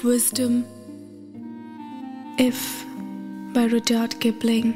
Wisdom, If by Rudyard Kipling.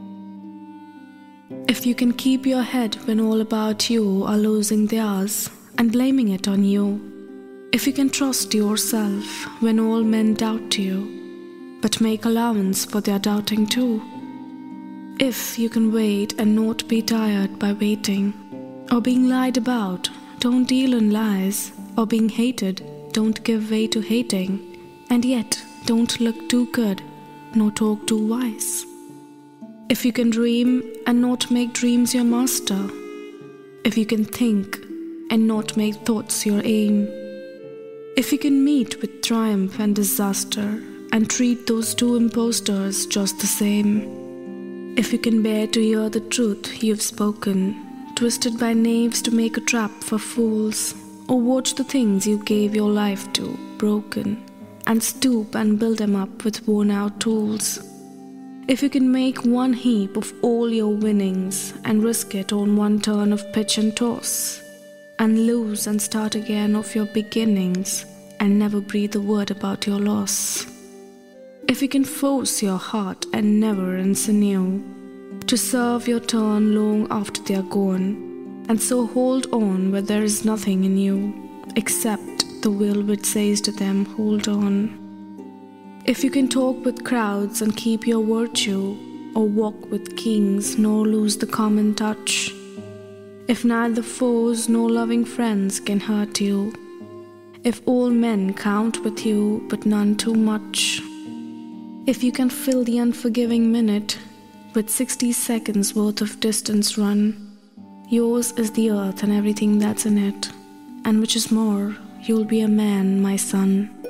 If you can keep your head when all about you are losing theirs and blaming it on you, if you can trust yourself when all men doubt you, but make allowance for their doubting too, if you can wait and not be tired by waiting, or being lied about, don't deal in lies, or being hated, don't give way to hating, and yet don't look too good, nor talk too wise. If you can dream and not make dreams your master, if you can think and not make thoughts your aim, if you can meet with triumph and disaster and treat those two impostors just the same, if you can bear to hear the truth you've spoken, twisted by knaves to make a trap for fools, or watch the things you gave your life to broken, and stoop and build them up with worn-out tools. If you can make one heap of all your winnings and risk it on one turn of pitch and toss, and lose and start again of your beginnings and never breathe a word about your loss. If you can force your heart and never insinue to serve your turn long after they are gone, and so hold on where there is nothing in you except the will which says to them, hold on. If you can talk with crowds and keep your virtue, or walk with kings nor lose the common touch, if neither foes nor loving friends can hurt you, if all men count with you but none too much, if you can fill the unforgiving minute with 60 seconds worth of distance run, yours is the earth and everything that's in it, and which is more, you'll be a man, my son.